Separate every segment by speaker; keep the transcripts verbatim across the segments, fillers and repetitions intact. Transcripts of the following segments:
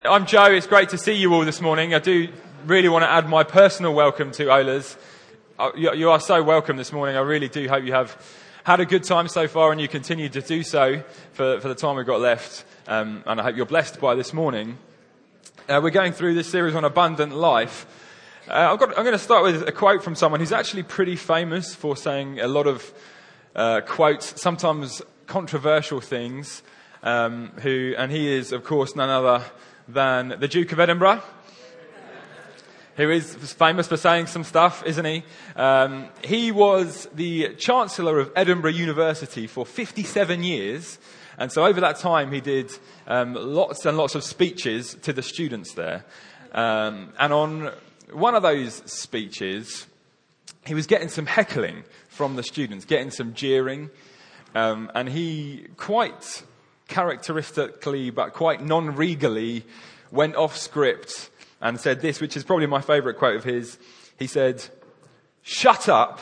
Speaker 1: I'm Joe. It's great to see you all this morning. I do really want to add my personal welcome to Ola's. You are so welcome this morning. I really do hope you have had a good time so far and you continue to do so for, for the time we've got left. Um, and I hope you're blessed by this morning. Uh, we're going through this series on abundant life. Uh, I've got, I'm going to start with a quote from someone who's actually pretty famous for saying a lot of uh, quotes, sometimes controversial things. Um, who, and he is, of course, none other than the Duke of Edinburgh, who is famous for saying some stuff, isn't he? Um, he was the Chancellor of Edinburgh University for fifty-seven years, and so over that time he did um, lots and lots of speeches to the students there. Um, and on one of those speeches, he was getting some heckling from the students, getting some jeering, um, and he quite characteristically but quite non-regally went off script and said this, which is probably my favourite quote of his. He said, "Shut up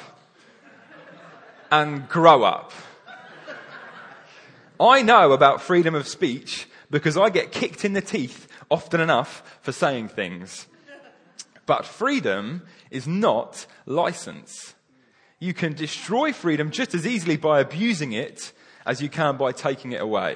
Speaker 1: and grow up. I know about freedom of speech because I get kicked in the teeth often enough for saying things. But freedom is not license. You can destroy freedom just as easily by abusing it as you can by taking it away."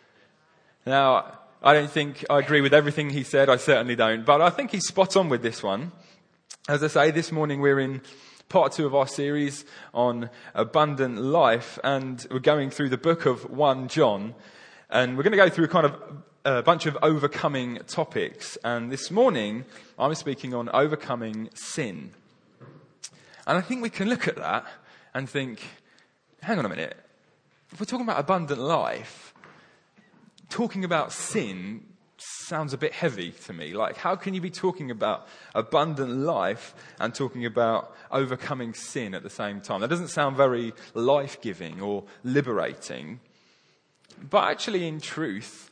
Speaker 1: Now, I don't think I agree with everything he said. I certainly don't. But I think he's spot on with this one. As I say, this morning we're in part two of our series on abundant life. And we're going through the book of First John. And we're going to go through kind of a bunch of overcoming topics. And this morning, I'm speaking on overcoming sin. And I think we can look at that and think, hang on a minute. If we're talking about abundant life, talking about sin sounds a bit heavy to me. Like, how can you be talking about abundant life and talking about overcoming sin at the same time? That doesn't sound very life-giving or liberating. But actually, in truth,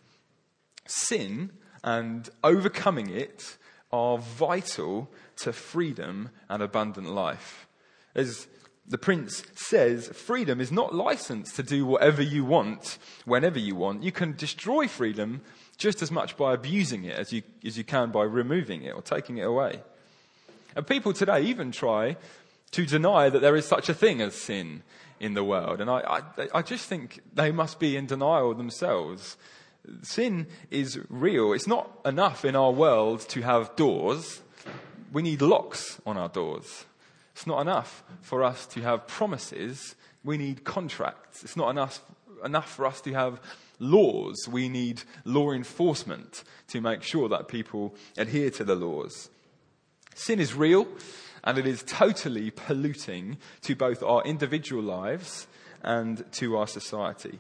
Speaker 1: sin and overcoming it are vital to freedom and abundant life. As the Prince says, freedom is not licensed to do whatever you want, whenever you want. You can destroy freedom just as much by abusing it as you, as you can by removing it or taking it away. And people today even try to deny that there is such a thing as sin in the world. And I, I, I just think they must be in denial themselves. Sin is real. It's not enough in our world to have doors. We need locks on our doors. It's not enough for us to have promises. We need contracts. It's not enough enough for us to have laws. We need law enforcement to make sure that people adhere to the laws. Sin is real, and it is totally polluting to both our individual lives and to our society.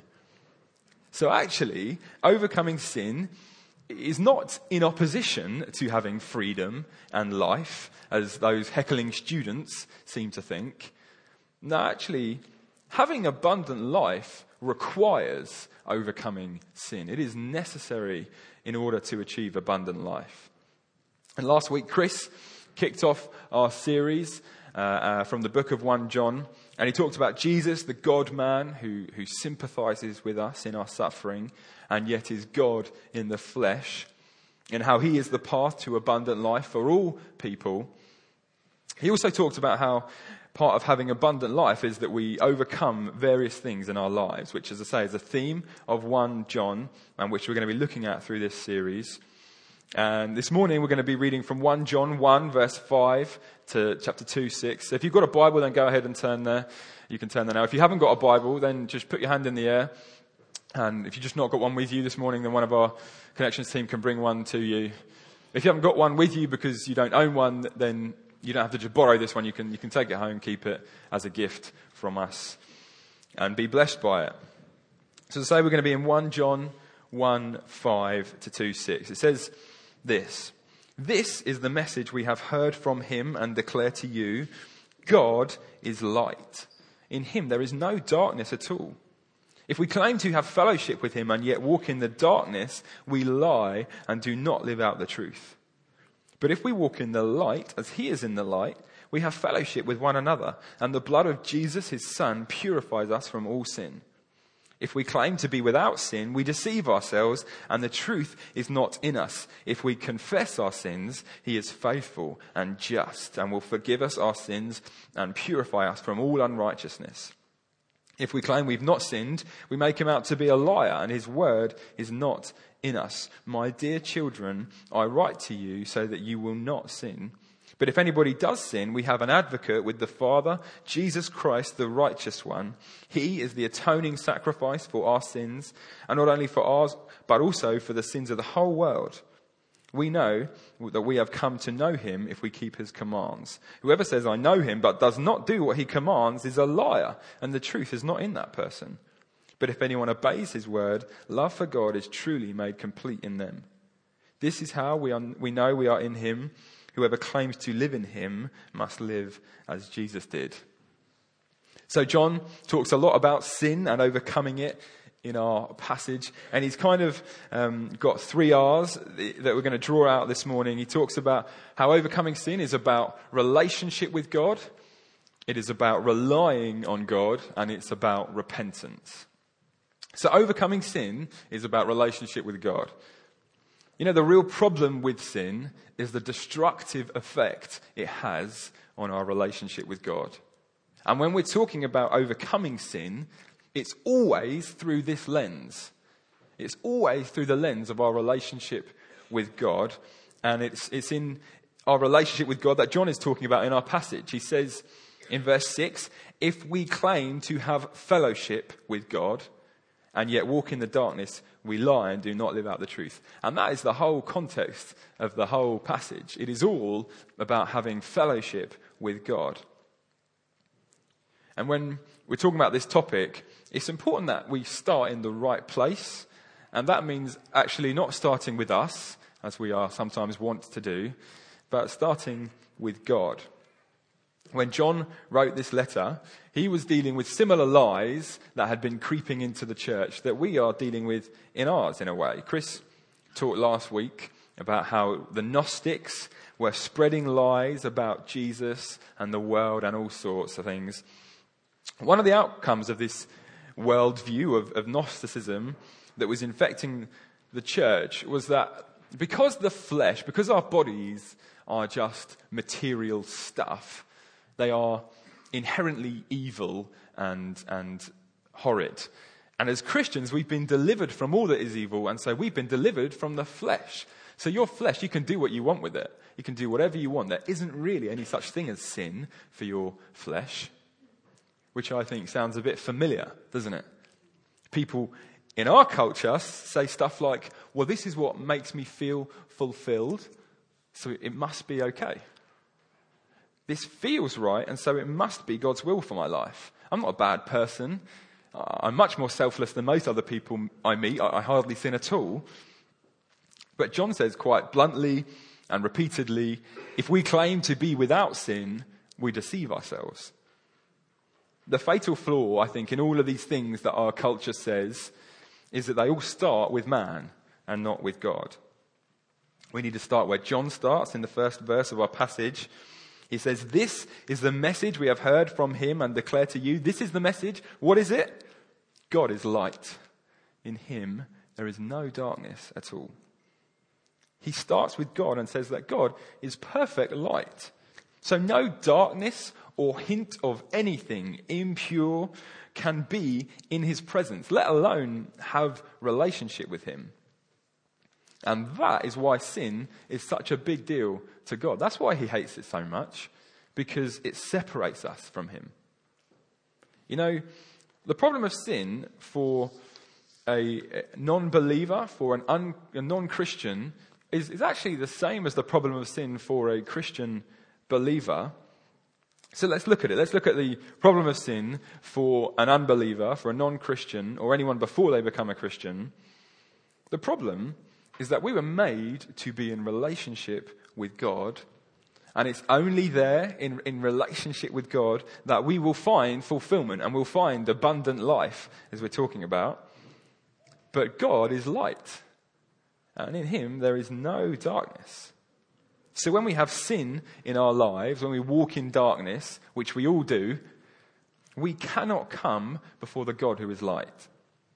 Speaker 1: So actually, overcoming sin is not in opposition to having freedom and life, as those heckling students seem to think. No, actually, having abundant life requires overcoming sin. It is necessary in order to achieve abundant life. And last week, Chris kicked off our series uh, uh, from the book of First John, and he talked about Jesus, the God-man, who, who sympathizes with us in our suffering, and yet is God in the flesh, and how he is the path to abundant life for all people. He also talked about how part of having abundant life is that we overcome various things in our lives, which, as I say, is a theme of First John, and which we're going to be looking at through this series. And this morning we're going to be reading from First John one, verse five to chapter two, six. So if you've got a Bible, then go ahead and turn there. You can turn there now. If you haven't got a Bible, then just put your hand in the air. And if you've just not got one with you this morning, then one of our Connections team can bring one to you. If you haven't got one with you because you don't own one, then you don't have to just borrow this one. You can you can take it home, keep it as a gift from us, and be blessed by it. So to say, we're going to be in First John one, five to two, six. It says this: "This is the message we have heard from him and declare to you. God is light. In him there is no darkness at all. If we claim to have fellowship with him and yet walk in the darkness, we lie and do not live out the truth. But if we walk in the light, as he is in the light, we have fellowship with one another, and the blood of Jesus, his Son, purifies us from all sin. If we claim to be without sin, we deceive ourselves and the truth is not in us. If we confess our sins, he is faithful and just and will forgive us our sins and purify us from all unrighteousness. If we claim we've not sinned, we make him out to be a liar and his word is not in us. My dear children, I write to you so that you will not sin. But if anybody does sin, we have an advocate with the Father, Jesus Christ, the righteous one. He is the atoning sacrifice for our sins, and not only for ours, but also for the sins of the whole world. We know that we have come to know him if we keep his commands. Whoever says, I know him, but does not do what he commands is a liar, and the truth is not in that person. But if anyone obeys his word, love for God is truly made complete in them. This is how we, are, we know we are in him. Whoever claims to live in him must live as Jesus did. So John talks a lot about sin and overcoming it in our passage. And he's kind of um, got three R's that we're going to draw out this morning. He talks about how overcoming sin is about relationship with God. It is about relying on God. And it's about repentance. So overcoming sin is about relationship with God. You know, the real problem with sin is the destructive effect it has on our relationship with God. And when we're talking about overcoming sin, it's always through this lens. It's always through the lens of our relationship with God. And it's, it's in our relationship with God that John is talking about in our passage. He says in verse six, if we claim to have fellowship with God and yet walk in the darkness, we lie and do not live out the truth. And that is the whole context of the whole passage. It is all about having fellowship with God. And when we're talking about this topic, it's important that we start in the right place. And that means actually not starting with us, as we are sometimes wont to do, but starting with God. When John wrote this letter, he was dealing with similar lies that had been creeping into the church that we are dealing with in ours, in a way. Chris talked last week about how the Gnostics were spreading lies about Jesus and the world and all sorts of things. One of the outcomes of this worldview of, of Gnosticism that was infecting the church was that because the flesh, because our bodies are just material stuff, they are inherently evil and, and horrid. And as Christians, we've been delivered from all that is evil, and so we've been delivered from the flesh. So your flesh, you can do what you want with it. You can do whatever you want. There isn't really any such thing as sin for your flesh, which I think sounds a bit familiar, doesn't it? People in our culture say stuff like, well, this is what makes me feel fulfilled, so it must be okay. This feels right, and so it must be God's will for my life. I'm not a bad person. I'm much more selfless than most other people I meet. I hardly sin at all. But John says quite bluntly and repeatedly, if we claim to be without sin, we deceive ourselves. The fatal flaw, I think, in all of these things that our culture says is that they all start with man and not with God. We need to start where John starts in the first verse of our passage. He says, this is the message we have heard from him and declare to you. This is the message. What is it? God is light. In him there is no darkness at all. He starts with God and says that God is perfect light. So no darkness or hint of anything impure can be in his presence, let alone have relationship with him. And that is why sin is such a big deal to God. That's why he hates it so much, because it separates us from him. You know, the problem of sin for a non-believer, for an un, a non-Christian, is, is actually the same as the problem of sin for a Christian believer. So let's look at it. Let's look at the problem of sin for an unbeliever, for a non-Christian, or anyone before they become a Christian. The problem is that we were made to be in relationship with God, and it's only there in, in relationship with God that we will find fulfillment and we'll find abundant life, as we're talking about. But God is light, and in him there is no darkness. So when we have sin in our lives, when we walk in darkness, which we all do, we cannot come before the God who is light.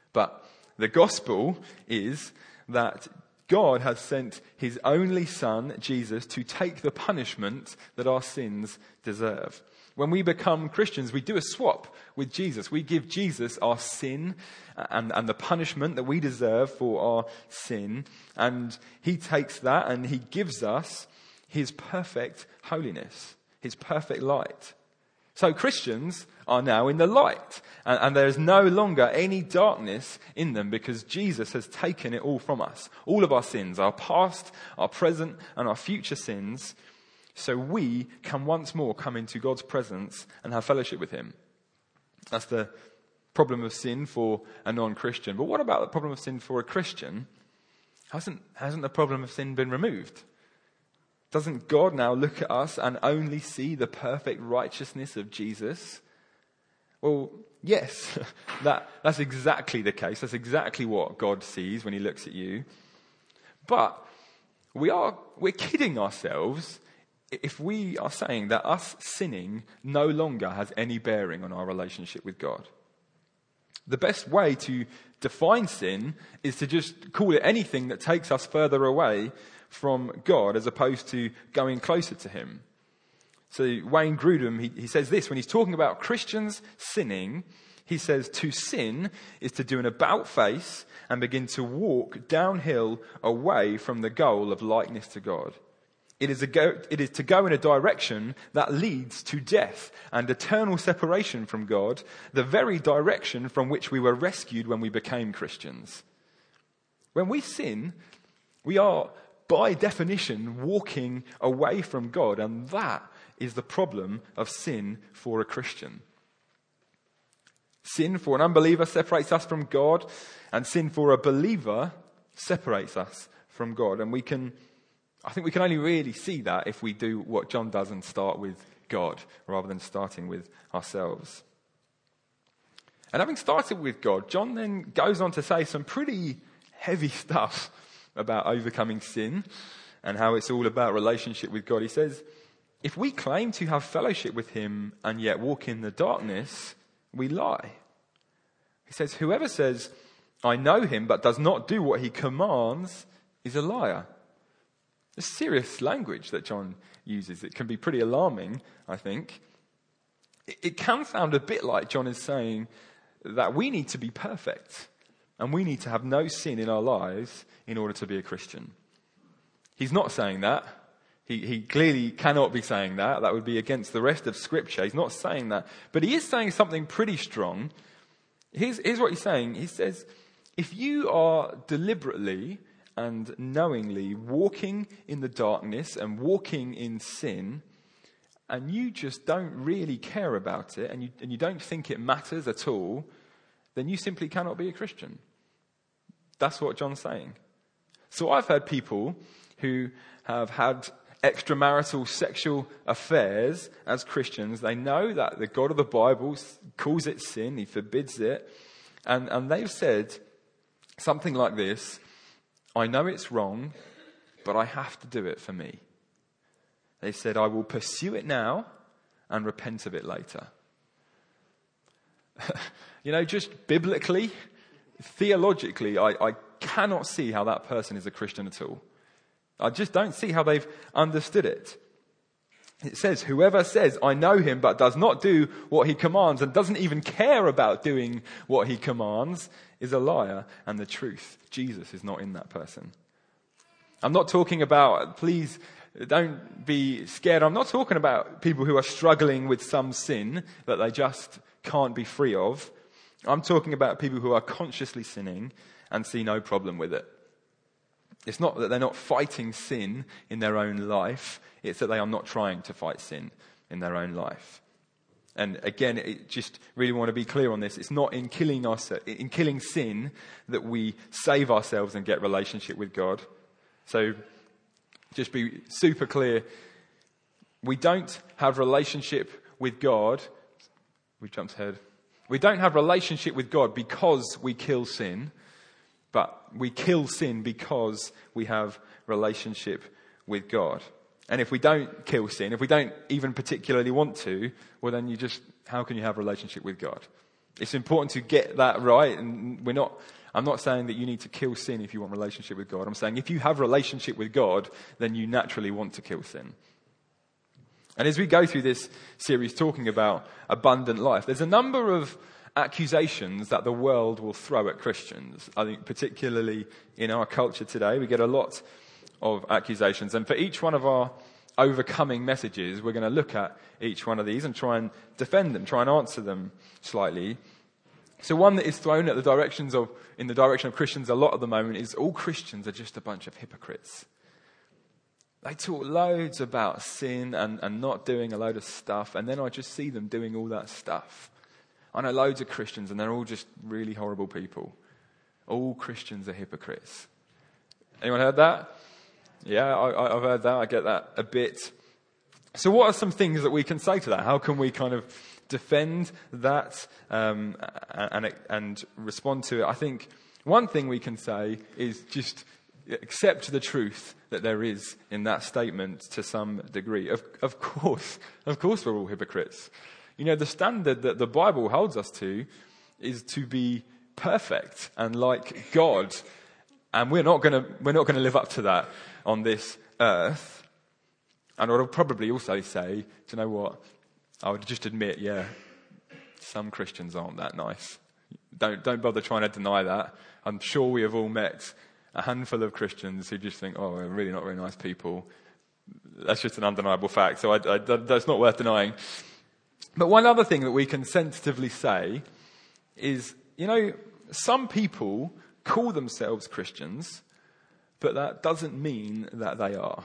Speaker 1: But the gospel is that God has sent his only son, Jesus, to take the punishment that our sins deserve. When we become Christians, we do a swap with Jesus. We give Jesus our sin and, and the punishment that we deserve for our sin. And he takes that and he gives us his perfect holiness, his perfect light. So Christians are now in the light, and, and there is no longer any darkness in them because Jesus has taken it all from us. All of our sins, our past, our present, and our future sins, so we can once more come into God's presence and have fellowship with him. That's the problem of sin for a non-Christian. But what about the problem of sin for a Christian? Hasn't, hasn't the problem of sin been removed? Doesn't God now look at us and only see the perfect righteousness of Jesus? Well, yes, that, that's exactly the case. That's exactly what God sees when he looks at you. But we are, we're kidding ourselves if we are saying that us sinning no longer has any bearing on our relationship with God. The best way to define sin is to just call it anything that takes us further away from God as opposed to going closer to him. So Wayne Grudem, he, he says this, when he's talking about Christians sinning, he says to sin is to do an about face and begin to walk downhill away from the goal of likeness to God. It is, a go, it is to go in a direction that leads to death and eternal separation from God, the very direction from which we were rescued when we became Christians. When we sin, we are by definition walking away from God, and that is the problem of sin for a Christian. Sin for an unbeliever separates us from God, and sin for a believer separates us from God. And we can, I think we can only really see that if we do what John does and start with God rather than starting with ourselves. And having started with God, John then goes on to say some pretty heavy stuff about overcoming sin and how it's all about relationship with God. He says, if we claim to have fellowship with him and yet walk in the darkness, we lie. He says, whoever says, I know him but does not do what he commands is a liar. It's serious language that John uses. It can be pretty alarming, I think. It, it can sound a bit like John is saying that we need to be perfect and we need to have no sin in our lives in order to be a Christian. He's not saying that. He, he clearly cannot be saying that. That would be against the rest of Scripture. He's not saying that. But he is saying something pretty strong. Here's, here's what he's saying. He says, if you are deliberately and knowingly walking in the darkness and walking in sin, and you just don't really care about it, and you, and you don't think it matters at all, then you simply cannot be a Christian. That's what John's saying. So I've heard people who have had extramarital sexual affairs as Christians. They know that the God of the Bible calls it sin. He forbids it. And, and they've said something like this, I know it's wrong, but I have to do it for me. They said, I will pursue it now and repent of it later. You know, just biblically, theologically, I, I cannot see how that person is a Christian at all. I just don't see how they've understood it. It says, whoever says, I know him, but does not do what he commands and doesn't even care about doing what he commands is a liar, and the truth, Jesus, is not in that person. I'm not talking about, please don't be scared, I'm not talking about people who are struggling with some sin that they just can't be free of. I'm talking about people who are consciously sinning and see no problem with it. It's not that they're not fighting sin in their own life. It's that they are not trying to fight sin in their own life. And again, it just really want to be clear on this. It's not in killing us, in killing sin that we save ourselves and get relationship with God. So just be super clear. We don't have relationship with God. We jumped ahead. We don't have relationship with God because we kill sin, but we kill sin because we have relationship with God. And if we don't kill sin, if we don't even particularly want to, well then you just, how can you have relationship with God? It's important to get that right, and we're not, I'm not saying that you need to kill sin if you want relationship with God. I'm saying if you have relationship with God, then you naturally want to kill sin. And as we go through this series talking about abundant life, there's a number of accusations that the world will throw at Christians. I think particularly in our culture today, we get a lot of accusations. And for each one of our overcoming messages, we're going to look at each one of these and try and defend them, try and answer them slightly. So one that is thrown at the directions of, in the direction of Christians a lot at the moment is all Christians are just a bunch of hypocrites. They talk loads about sin and, and not doing a load of stuff, and then I just see them doing all that stuff. I know loads of Christians and they're all just really horrible people. All Christians are hypocrites. Anyone heard that? Yeah, I, I've heard that. I get that a bit. So what are some things that we can say to that? How can we kind of defend that um, and, and respond to it? I think one thing we can say is just accept the truth that there is in that statement to some degree. Of, of course, of course we're all hypocrites. You know, the standard that the Bible holds us to is to be perfect and like God. And we're not going to we're not going to live up to that on this earth. And I would probably also say, do you know what? I would just admit, yeah, some Christians aren't that nice. Don't don't bother trying to deny that. I'm sure we have all met a handful of Christians who just think, oh, we're really not very nice people. That's just an undeniable fact. So I, I, that's not worth denying. But one other thing that we can sensitively say is, you know, some people call themselves Christians, but that doesn't mean that they are.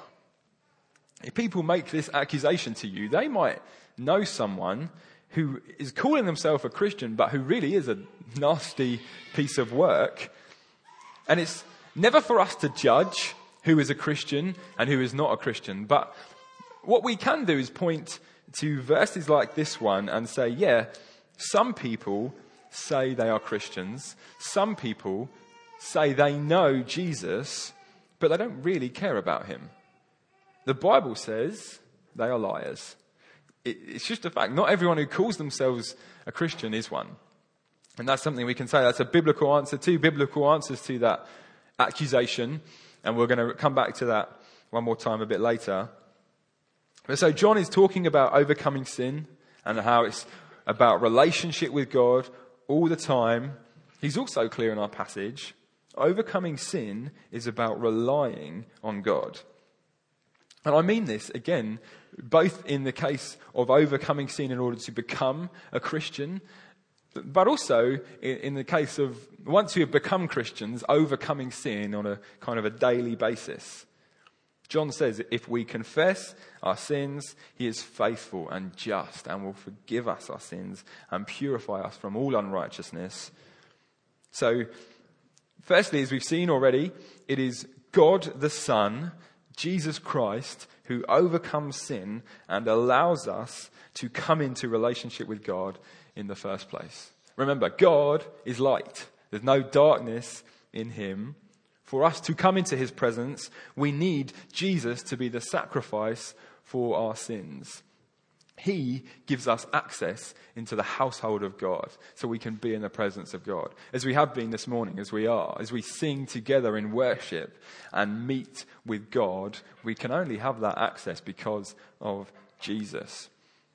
Speaker 1: If people make this accusation to you, they might know someone who is calling themselves a Christian, but who really is a nasty piece of work. And it's never for us to judge who is a Christian and who is not a Christian. But what we can do is point to verses like this one and say, yeah, some people say they are Christians. Some people say they know Jesus, but they don't really care about him. The Bible says they are liars. It, it's just a fact. Not everyone who calls themselves a Christian is one. And that's something we can say. That's a biblical answer. Two biblical answers to that accusation. And we're going to come back to that one more time a bit later. But so John is talking about overcoming sin and how it's about relationship with God all the time. He's also clear in our passage. Overcoming sin is about relying on God. And I mean this, again, both in the case of overcoming sin in order to become a Christian, but also in, in the case of, once we have become Christians, overcoming sin on a kind of a daily basis. John says, if we confess our sins, he is faithful and just and will forgive us our sins and purify us from all unrighteousness. So, firstly, as we've seen already, it is God the Son, Jesus Christ, who overcomes sin and allows us to come into relationship with God in the first place. Remember, God is light. There's no darkness in him. For us to come into his presence, we need Jesus to be the sacrifice for our sins. He gives us access into the household of God so we can be in the presence of God. As we have been this morning, as we are, as we sing together in worship and meet with God, we can only have that access because of Jesus.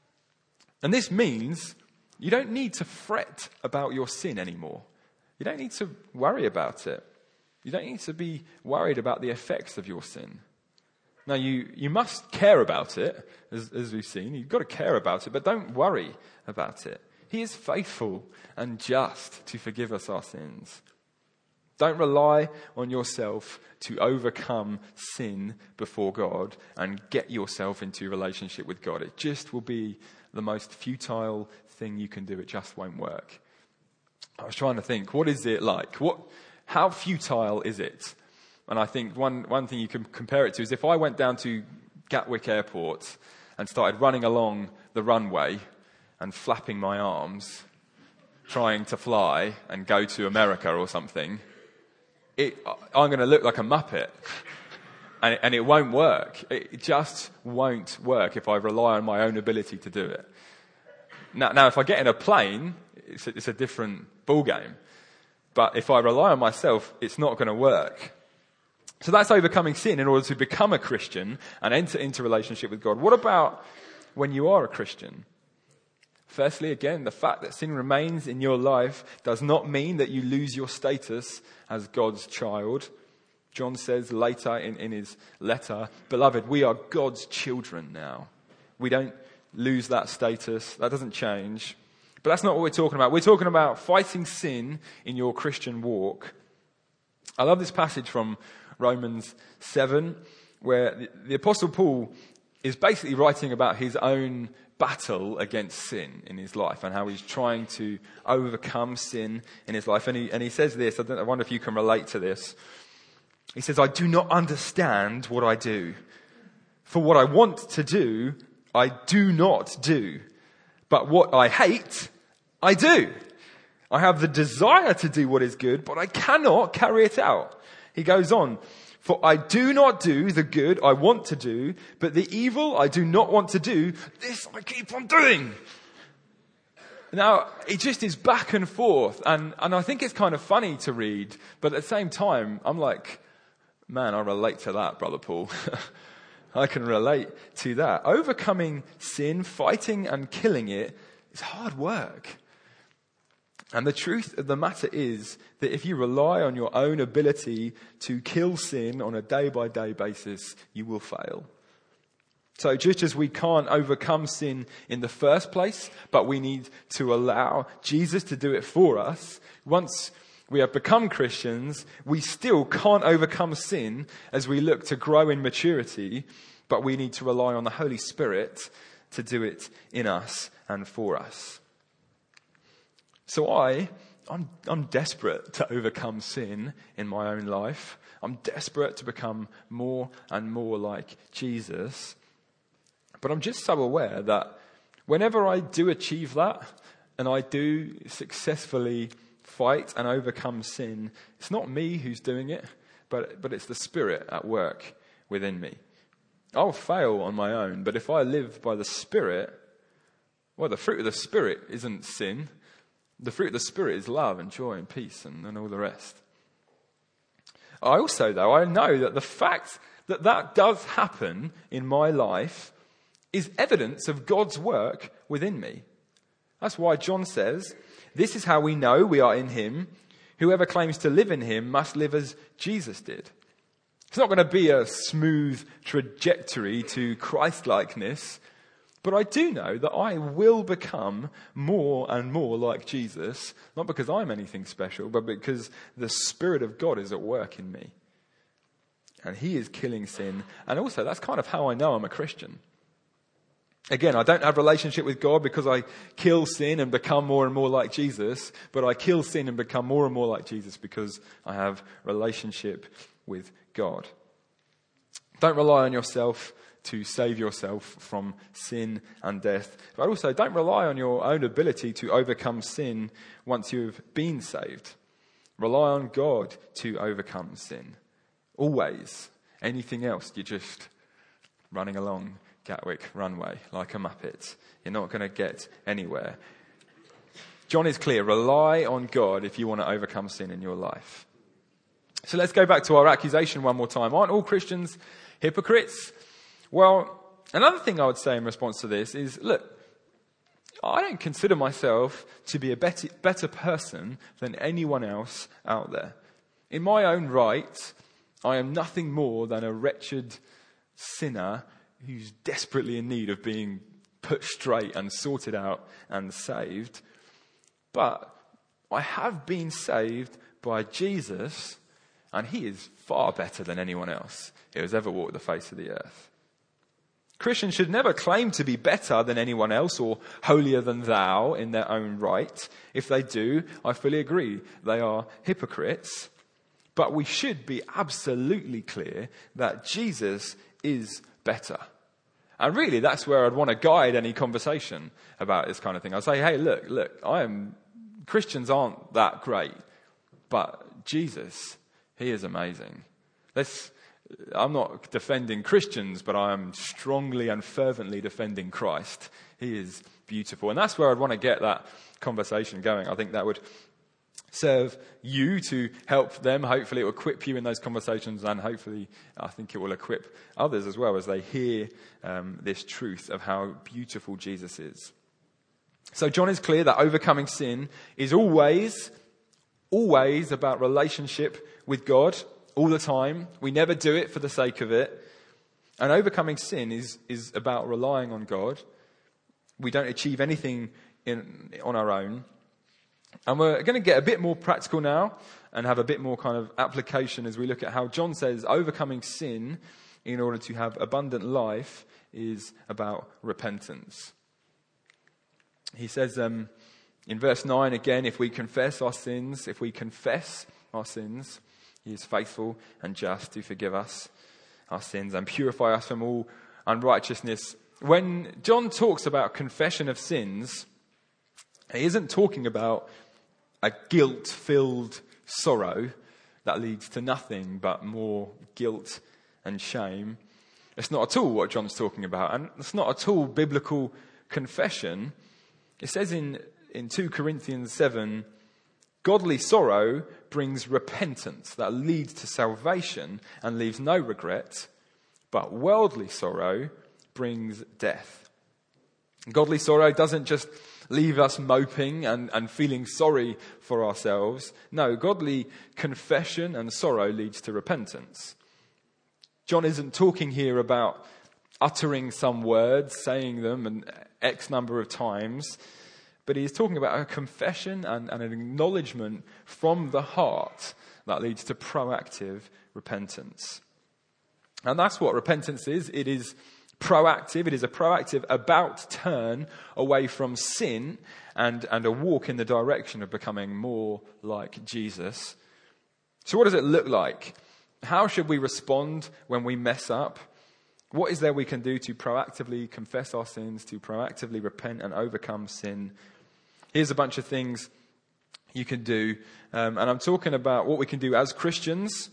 Speaker 1: And this means you don't need to fret about your sin anymore. You don't need to worry about it. You don't need to be worried about the effects of your sin. Now, you, you must care about it, as, as we've seen. You've got to care about it, but don't worry about it. He is faithful and just to forgive us our sins. Don't rely on yourself to overcome sin before God and get yourself into relationship with God. It just will be the most futile thing you can do. It just won't work. I was trying to think, what is it like? What, how futile is it? And I think one, one thing you can compare it to is if I went down to Gatwick Airport and started running along the runway and flapping my arms, trying to fly and go to America or something, it, I'm going to look like a muppet. And, and it won't work. It just won't work if I rely on my own ability to do it. Now, now if I get in a plane, it's a, it's a different ballgame. But if I rely on myself, it's not going to work. So that's overcoming sin in order to become a Christian and enter into relationship with God. What about when you are a Christian? Firstly, again, the fact that sin remains in your life does not mean that you lose your status as God's child. John says later in, in his letter, "Beloved, we are God's children now." We don't lose that status. That doesn't change. But that's not what we're talking about. We're talking about fighting sin in your Christian walk. I love this passage from Romans seven, where the, the Apostle Paul is basically writing about his own battle against sin in his life and how he's trying to overcome sin in his life. And he, and he says this, I, don't, I wonder if you can relate to this. He says, "I do not understand what I do. For what I want to do, I do not do. But what I hate, I do. I have the desire to do what is good, but I cannot carry it out." He goes on, "For I do not do the good I want to do, but the evil I do not want to do, this I keep on doing." Now, it just is back and forth, and, and I think it's kind of funny to read, but at the same time, I'm like, man, I relate to that, Brother Paul. I can relate to that. Overcoming sin, fighting and killing it, is hard work. And the truth of the matter is that if you rely on your own ability to kill sin on a day-by-day basis, you will fail. So just as we can't overcome sin in the first place, but we need to allow Jesus to do it for us, once we have become Christians, we still can't overcome sin as we look to grow in maturity, but we need to rely on the Holy Spirit to do it in us and for us. So I, I'm, I'm desperate to overcome sin in my own life. I'm desperate to become more and more like Jesus. But I'm just so aware that whenever I do achieve that, and I do successfully fight and overcome sin, it's not me who's doing it, but, but it's the Spirit at work within me. I'll fail on my own, but if I live by the Spirit, well, the fruit of the Spirit isn't sin. The fruit of the Spirit is love and joy and peace and, and all the rest. I also, though, I know that the fact that that does happen in my life is evidence of God's work within me. That's why John says, "This is how we know we are in him. Whoever claims to live in him must live as Jesus did." It's not going to be a smooth trajectory to Christ-likeness, but I do know that I will become more and more like Jesus, not because I'm anything special, but because the Spirit of God is at work in me. And he is killing sin. And also, that's kind of how I know I'm a Christian. Again, I don't have a relationship with God because I kill sin and become more and more like Jesus, but I kill sin and become more and more like Jesus because I have a relationship with God. Don't rely on yourself to save yourself from sin and death, but also don't rely on your own ability to overcome sin once you've been saved. Rely on God to overcome sin. Always. Anything else, you're just running along Gatwick runway like a muppet. You're not going to get anywhere. John is clear. Rely on God if you want to overcome sin in your life. So let's go back to our accusation one more time. Aren't all Christians hypocrites? Well, another thing I would say in response to this is, look, I don't consider myself to be a better, better person than anyone else out there. In my own right, I am nothing more than a wretched sinner who's desperately in need of being put straight and sorted out and saved. But I have been saved by Jesus, and he is far better than anyone else who has ever walked the face of the earth. Christians should never claim to be better than anyone else or holier than thou in their own right. If they do, I fully agree, they are hypocrites. But we should be absolutely clear that Jesus is better. And really, that's where I'd want to guide any conversation about this kind of thing. I'd say, hey, look, look, I am, Christians aren't that great, but Jesus, he is amazing. Let's, I'm not defending Christians, but I am strongly and fervently defending Christ. He is beautiful. And that's where I'd want to get that conversation going. I think that would serve you to help them. Hopefully it will equip you in those conversations, and hopefully I think it will equip others as well as they hear um, this truth of how beautiful Jesus is. So John is clear that overcoming sin is always, always about relationship with God, all the time. We never do it for the sake of it. And overcoming sin is, is about relying on God. We don't achieve anything in, on our own. And we're going to get a bit more practical now and have a bit more kind of application as we look at how John says overcoming sin in order to have abundant life is about repentance. He says um, in verse nine again, if we confess our sins, if we confess our sins, He is faithful and just to forgive us our sins and purify us from all unrighteousness. When John talks about confession of sins, he isn't talking about a guilt-filled sorrow that leads to nothing but more guilt and shame. It's not at all what John's talking about, and it's not at all biblical confession. It says in, in two Corinthians seven, godly sorrow brings repentance that leads to salvation and leaves no regret, but worldly sorrow brings death. Godly sorrow doesn't just leave us moping and, and feeling sorry for ourselves. No, godly confession and sorrow leads to repentance. John isn't talking here about uttering some words, saying them an X number of times, but he's talking about a confession and, and an acknowledgement from the heart that leads to proactive repentance. And that's what repentance is. It is proactive. It is a proactive about turn away from sin and, and a walk in the direction of becoming more like Jesus. So what does it look like? How should we respond when we mess up? What is there we can do to proactively confess our sins, to proactively repent and overcome sin? Here's a bunch of things you can do. Um, and I'm talking about what we can do as Christians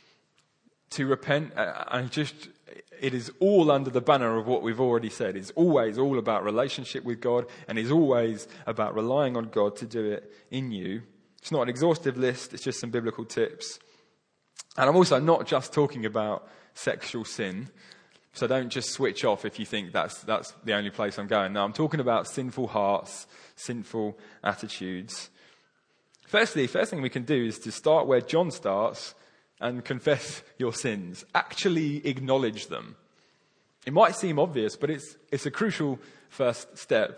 Speaker 1: to repent. Uh, and just, it is all under the banner of what we've already said. It's always all about relationship with God, and it's always about relying on God to do it in you. It's not an exhaustive list. It's just some biblical tips. And I'm also not just talking about sexual sin. So don't just switch off if you think that's that's the only place I'm going. No, I'm talking about sinful hearts, sinful attitudes. Firstly, first thing we can do is to start where John starts and confess your sins. Actually acknowledge them. It might seem obvious, but it's it's a crucial first step.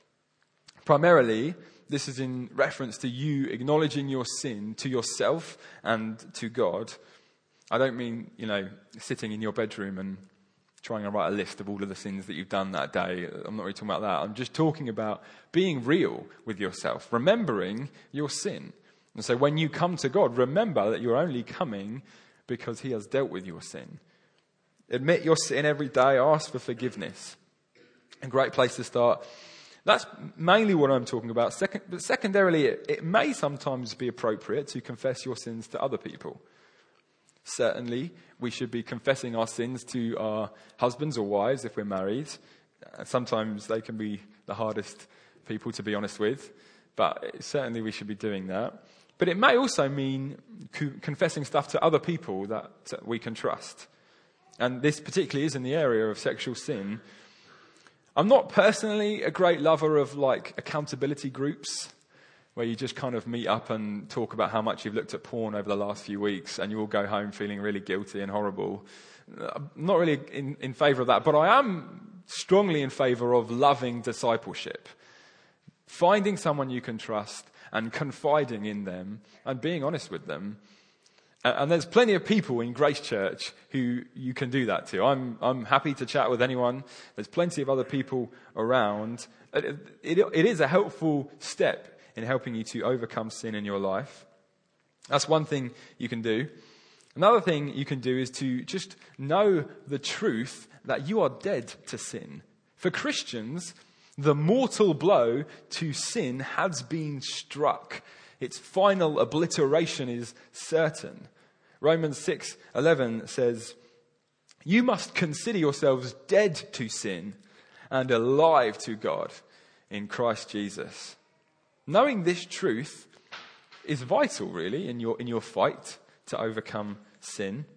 Speaker 1: Primarily, this is in reference to you acknowledging your sin to yourself and to God. I don't mean, you know, sitting in your bedroom and trying to write a list of all of the sins that you've done that day. I'm not really talking about that. I'm just talking about being real with yourself, remembering your sin. And so when you come to God, remember that you're only coming because he has dealt with your sin. Admit your sin every day, ask for forgiveness. A great place to start. That's mainly what I'm talking about. Second, but secondarily, it, it may sometimes be appropriate to confess your sins to other people. Certainly, we should be confessing our sins to our husbands or wives if we're married. Sometimes they can be the hardest people to be honest with, but certainly we should be doing that. But it may also mean co- confessing stuff to other people that we can trust. And this particularly is in the area of sexual sin. I'm not personally a great lover of like accountability groups where you just kind of meet up and talk about how much you've looked at porn over the last few weeks and you all go home feeling really guilty and horrible. I'm not really in, in favour of that, but I am strongly in favour of loving discipleship. Finding someone you can trust and confiding in them and being honest with them. And there's plenty of people in Grace Church who you can do that to. I'm I'm happy to chat with anyone. There's plenty of other people around. It, it, it is a helpful step in helping you to overcome sin in your life. That's one thing you can do. Another thing you can do is to just know the truth that you are dead to sin. For Christians, the mortal blow to sin has been struck. Its final obliteration is certain. Romans six eleven says, You must consider yourselves dead to sin and alive to God in Christ Jesus. Knowing this truth is vital, really, in your in your fight to overcome sin.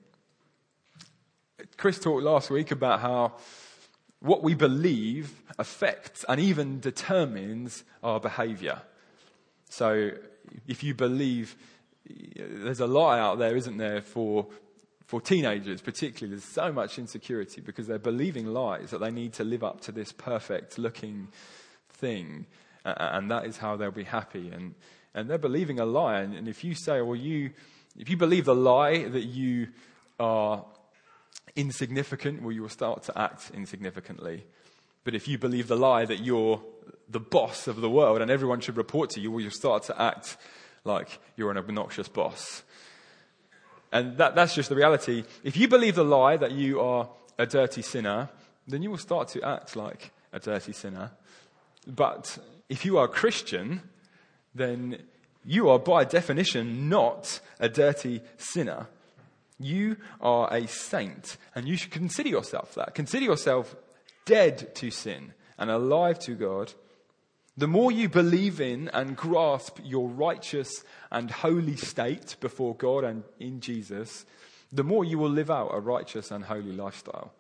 Speaker 1: Chris talked last week about how what we believe affects and even determines our behaviour. So if you believe, there's a lie out there, isn't there, for for teenagers particularly. There's so much insecurity because they're believing lies that they need to live up to this perfect looking thing, and that is how they'll be happy. And and they're believing a lie. And, and if you say, well, you if you believe the lie that you are insignificant, well, you will start to act insignificantly. But if you believe the lie that you're the boss of the world and everyone should report to you, well, you'll start to act like you're an obnoxious boss. And that, that's just the reality. If you believe the lie that you are a dirty sinner, then you will start to act like a dirty sinner. But if you are a Christian, then you are by definition not a dirty sinner. You are a saint, and you should consider yourself that. Consider yourself dead to sin and alive to God. The more you believe in and grasp your righteous and holy state before God and in Jesus, the more you will live out a righteous and holy lifestyle.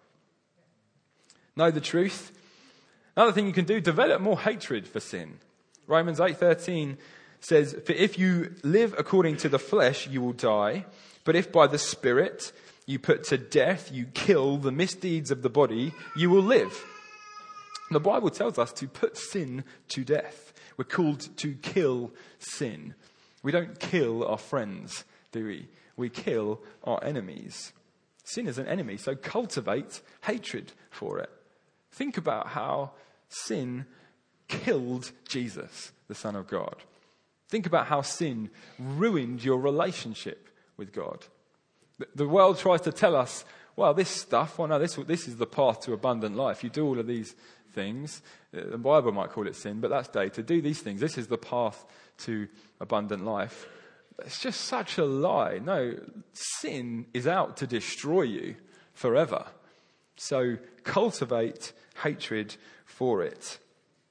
Speaker 1: Know the truth. Another thing you can do, develop more hatred for sin. Romans eight thirteen says, "For if you live according to the flesh, you will die. But if by the Spirit you put to death, you kill the misdeeds of the body, you will live." The Bible tells us to put sin to death. We're called to kill sin. We don't kill our friends, do we? We kill our enemies. Sin is an enemy, so cultivate hatred for it. Think about how sin killed Jesus, the Son of God. Think about how sin ruined your relationship with God. The world tries to tell us, well, this stuff, well, no, this, this is the path to abundant life. You do all of these things. The Bible might call it sin, but that's data. Do these things. This is the path to abundant life. It's just such a lie. No, sin is out to destroy you forever. So cultivate hatred for it.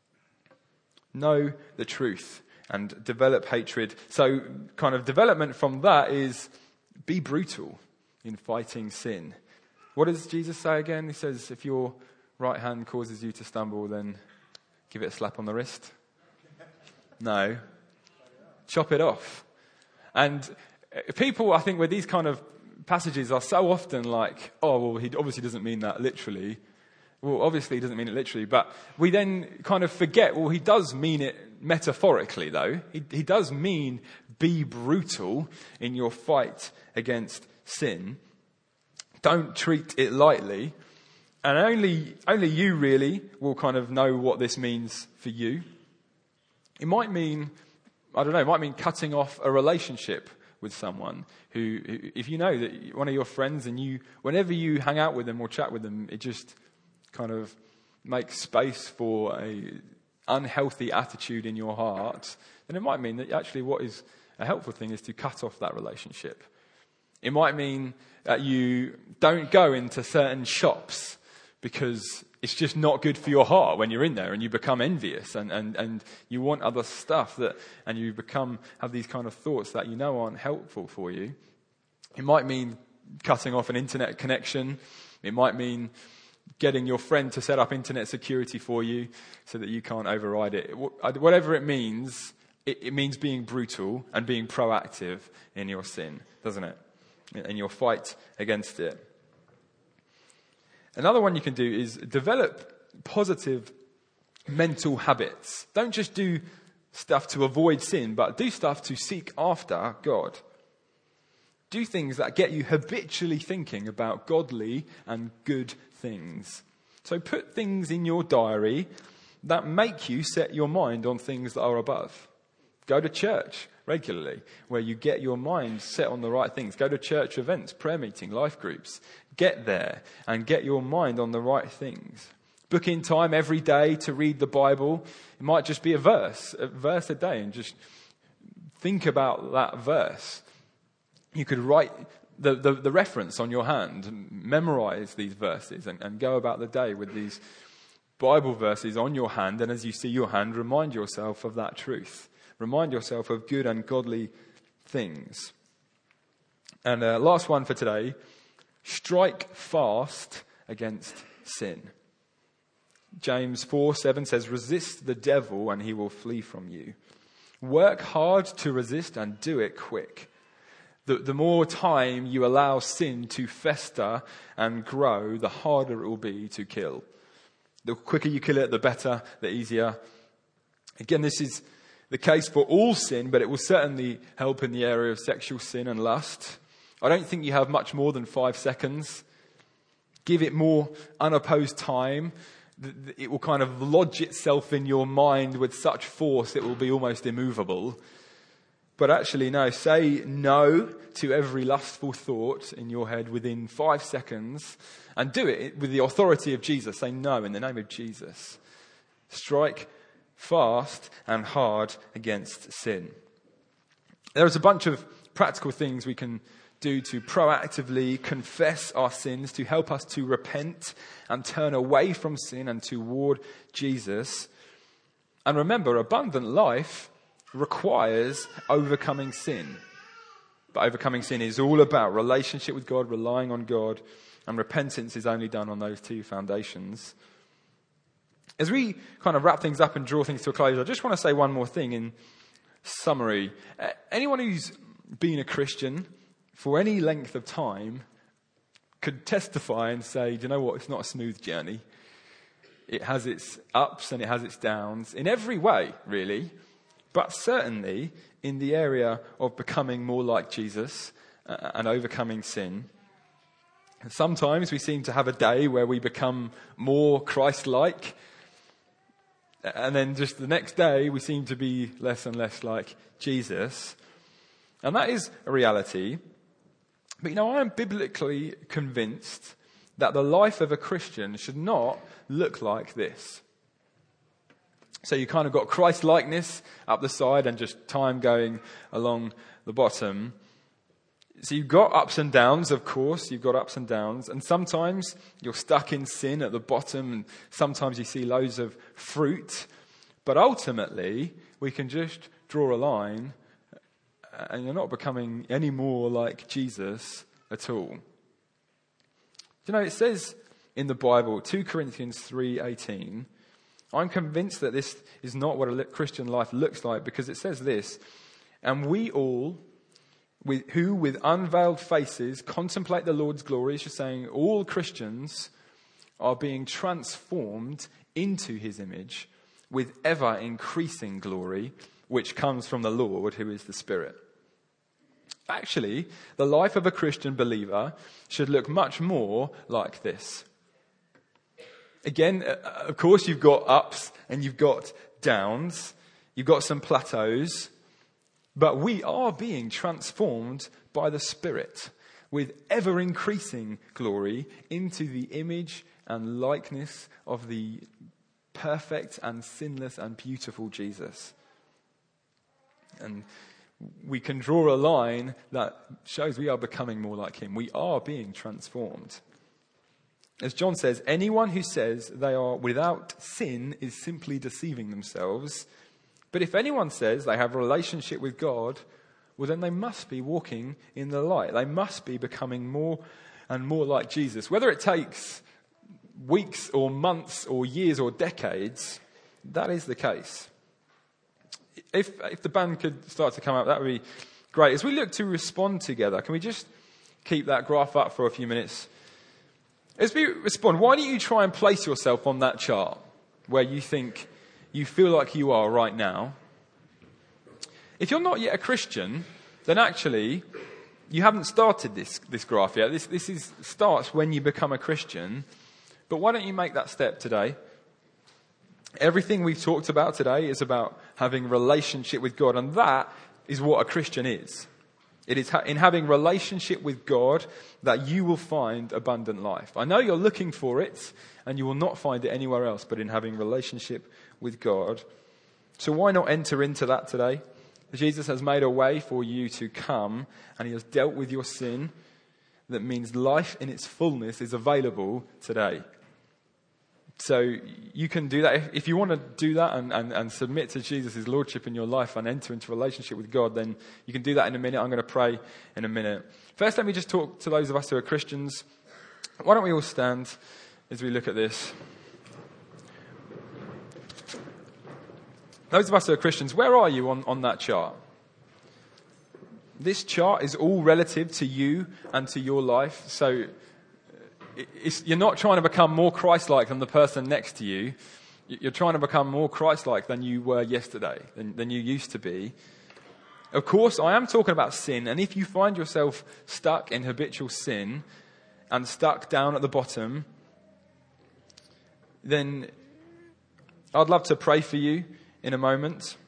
Speaker 1: Know the truth and develop hatred. So kind of development from that is be brutal in fighting sin. What does Jesus say again? He says, if your right hand causes you to stumble, then give it a slap on the wrist. No. Chop it off. And people, I think, with these kind of passages are so often like, oh, well, he obviously doesn't mean that literally. Well, obviously he doesn't mean it literally, but we then kind of forget, well, he does mean it metaphorically, though. He, he does mean be brutal in your fight against sin. Don't treat it lightly. And only, only you really will kind of know what this means for you. It might mean, I don't know, it might mean cutting off a relationship with someone who, who, if you know that one of your friends and you, whenever you hang out with them or chat with them, it just kind of makes space for a unhealthy attitude in your heart, then it might mean that actually what is a helpful thing is to cut off that relationship. It might mean that you don't go into certain shops because it's just not good for your heart when you're in there and you become envious and, and, and you want other stuff that, and you become, have these kind of thoughts that you know aren't helpful for you. It might mean cutting off an internet connection. It might mean getting your friend to set up internet security for you so that you can't override it. Whatever it means, it, it means being brutal and being proactive in your sin, doesn't it? In your fight against it. Another one you can do is develop positive mental habits. Don't just do stuff to avoid sin, but do stuff to seek after God. Do things that get you habitually thinking about godly and good things. So put things in your diary that make you set your mind on things that are above. Go to church regularly, where you get your mind set on the right things. Go to church events, prayer meeting, life groups. Get there and get your mind on the right things. Book in time every day to read the Bible. It might just be a verse, a verse a day, and just think about that verse. You could write the, the, the reference on your hand. Memorize these verses and, and go about the day with these Bible verses on your hand. And as you see your hand, remind yourself of that truth. Remind yourself of good and godly things. And uh, last one for today, strike fast against sin. James four seven says, resist the devil and he will flee from you. Work hard to resist and do it quick. The, the more time you allow sin to fester and grow, the harder it will be to kill. The quicker you kill it, the better, the easier. Again, this is the case for all sin, but it will certainly help in the area of sexual sin and lust. I don't think you have much more than five seconds. Give it more unopposed time. It will kind of lodge itself in your mind with such force it will be almost immovable. But actually, no, say no to every lustful thought in your head within five seconds and do it with the authority of Jesus. Say no in the name of Jesus. Strike fast and hard against sin. There's a bunch of practical things we can do to proactively confess our sins, to help us to repent and turn away from sin and toward Jesus. And remember, abundant life requires overcoming sin. But overcoming sin is all about relationship with God, relying on God, and repentance is only done on those two foundations. As we kind of wrap things up and draw things to a close, I just want to say one more thing in summary. Anyone who's been a Christian for any length of time could testify and say, do you know what, it's not a smooth journey. It has its ups and it has its downs in every way, really. But certainly in the area of becoming more like Jesus and overcoming sin. Sometimes we seem to have a day where we become more Christ-like. And then just the next day we seem to be less and less like Jesus. And that is a reality. But you know, I am biblically convinced that the life of a Christian should not look like this. So you kind of got Christ-likeness up the side and just time going along the bottom. So you've got ups and downs, of course. You've got ups and downs. And sometimes you're stuck in sin at the bottom. And sometimes you see loads of fruit. But ultimately, we can just draw a line. And you're not becoming any more like Jesus at all. You know, it says in the Bible, two Corinthians three eighteen, I'm convinced that this is not what a Christian life looks like, because it says this, and we all, with, who with unveiled faces contemplate the Lord's glory, it's just saying all Christians are being transformed into his image with ever increasing glory, which comes from the Lord, who is the Spirit. Actually, the life of a Christian believer should look much more like this. Again, of course, you've got ups and you've got downs. You've got some plateaus. But we are being transformed by the Spirit with ever-increasing glory into the image and likeness of the perfect and sinless and beautiful Jesus. And we can draw a line that shows we are becoming more like him. We are being transformed. As John says, anyone who says they are without sin is simply deceiving themselves. But if anyone says they have a relationship with God, well, then they must be walking in the light. They must be becoming more and more like Jesus. Whether it takes weeks or months or years or decades, that is the case. If, if the band could start to come up, that would be great. As we look to respond together, can we just keep that graph up for a few minutes? As we respond, why don't you try and place yourself on that chart where you think you feel like you are right now? If you're not yet a Christian, then actually you haven't started this, this graph yet. This, this is, starts when you become a Christian. But why don't you make that step today? Everything we've talked about today is about having a relationship with God, and that is what a Christian is. It is in having relationship with God that you will find abundant life. I know you're looking for it, and you will not find it anywhere else but in having relationship with God. So why not enter into that today? Jesus has made a way for you to come, and he has dealt with your sin. that means life in its fullness is available today. So you can do that. If, if you want to do that and, and, and submit to Jesus' lordship in your life and enter into a relationship with God, then you can do that in a minute. I'm going to pray in a minute. First, let me just talk to those of us who are Christians. Why don't we all stand as we look at this? Those of us who are Christians, where are you on, on that chart? This chart is all relative to you and to your life. So it's, you're not trying to become more Christ-like than the person next to you. You're trying to become more Christ-like than you were yesterday, than, than you used to be. Of course, I am talking about sin. And if you find yourself stuck in habitual sin and stuck down at the bottom, then I'd love to pray for you in a moment.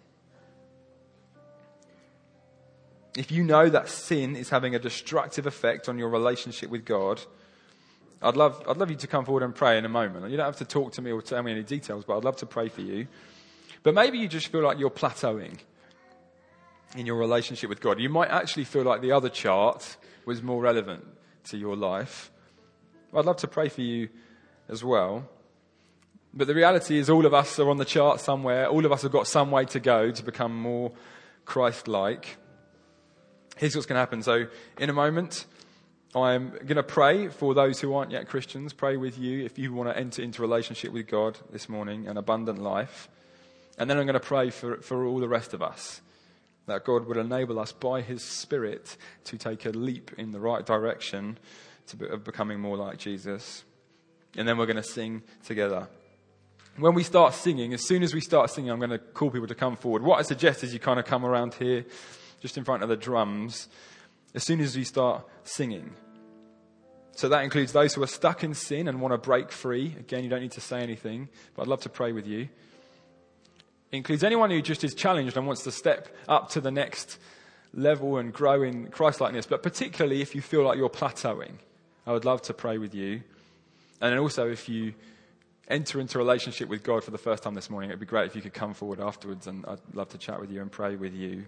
Speaker 1: If you know that sin is having a destructive effect on your relationship with God, I'd love I'd love you to come forward and pray in a moment. You don't have to talk to me or tell me any details, but I'd love to pray for you. But maybe you just feel like you're plateauing in your relationship with God. You might actually feel like the other chart was more relevant to your life. I'd love to pray for you as well. But the reality is all of us are on the chart somewhere. All of us have got some way to go to become more Christ-like. Here's what's going to happen. So in a moment, I'm going to pray for those who aren't yet Christians. Pray with you if you want to enter into a relationship with God this morning, an abundant life. And then I'm going to pray for, for all the rest of us, that God would enable us by his Spirit to take a leap in the right direction to be, of becoming more like Jesus. And then we're going to sing together. When we start singing, as soon as we start singing, I'm going to call people to come forward. What I suggest is you kind of come around here, just in front of the drums, as soon as we start singing. So that includes those who are stuck in sin and want to break free. Again, you don't need to say anything, but I'd love to pray with you. It includes anyone who just is challenged and wants to step up to the next level and grow in Christ-likeness, but particularly if you feel like you're plateauing, I would love to pray with you. And then also if you enter into a relationship with God for the first time this morning, it'd be great if you could come forward afterwards, and I'd love to chat with you and pray with you.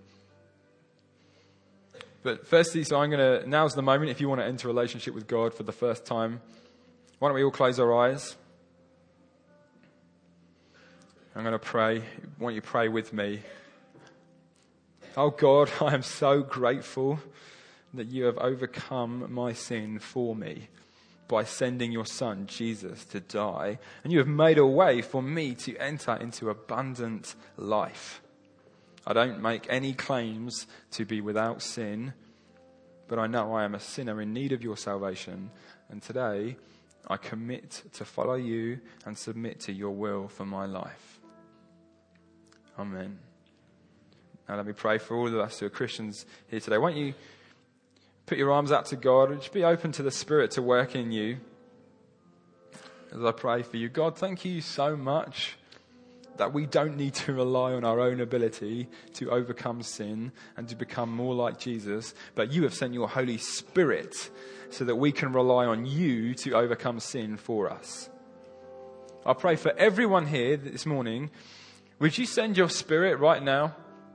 Speaker 1: But firstly, so I'm going to, now's the moment if you want to enter a relationship with God for the first time. Why don't we all close our eyes? I'm going to pray. I want you to pray with me. Oh God, I am so grateful that you have overcome my sin for me by sending your son, Jesus, to die. And you have made a way for me to enter into abundant life. I don't make any claims to be without sin, but I know I am a sinner in need of your salvation. And today, I commit to follow you and submit to your will for my life. Amen. Now let me pray for all of us who are Christians here today. Won't you put your arms out to God? Just be open to the Spirit to work in you as I pray for you. God, thank you so much that we don't need to rely on our own ability to overcome sin and to become more like Jesus, but you have sent your Holy Spirit so that we can rely on you to overcome sin for us. I pray for everyone here this morning. Would you send your Spirit right now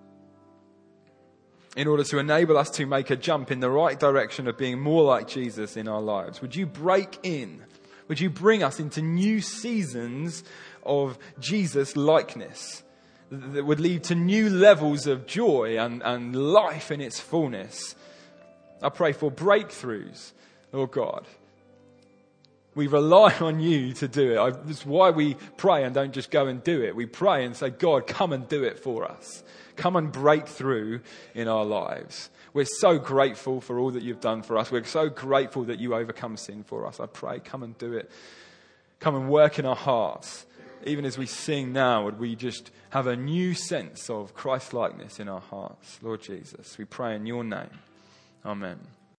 Speaker 1: in order to enable us to make a jump in the right direction of being more like Jesus in our lives? Would you break in? Would you bring us into new seasons of Jesus likeness that would lead to new levels of joy and, and life in its fullness? I pray for breakthroughs, Lord God. We rely on you to do it. I, that's why we pray and don't just go and do it. We pray and say, God, come and do it for us. Come and break through in our lives. We're so grateful for all that you've done for us. We're so grateful that you overcome sin for us. I pray, come and do it. Come and work in our hearts. Even as we sing now, would we just have a new sense of Christ-likeness in our hearts? Lord Jesus, we pray in your name. Amen.